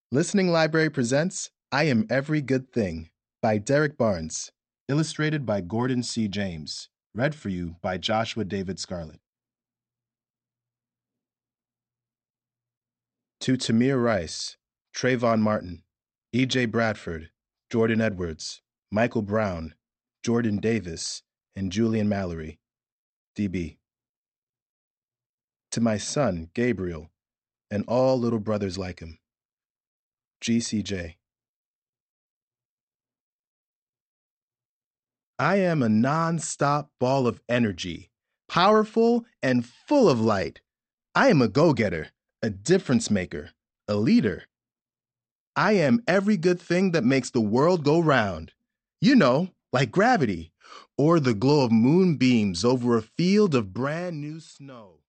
Listening Library presents I Am Every Good Thing by Derek Barnes, illustrated by Gordon C. James, read for you by Joshua David Scarlett. To Tamir Rice, Trayvon Martin, E.J. Bradford, Jordan Edwards, Michael Brown, Jordan Davis, and Julian Mallory, D.B. To my son, Gabriel, and all little brothers like him, G.C.J. I am a non-stop ball of energy, powerful and full of light. I am a go-getter, a difference maker, a leader. I am every good thing that makes the world go round. You know, like gravity, or the glow of moonbeams over a field of brand new snow.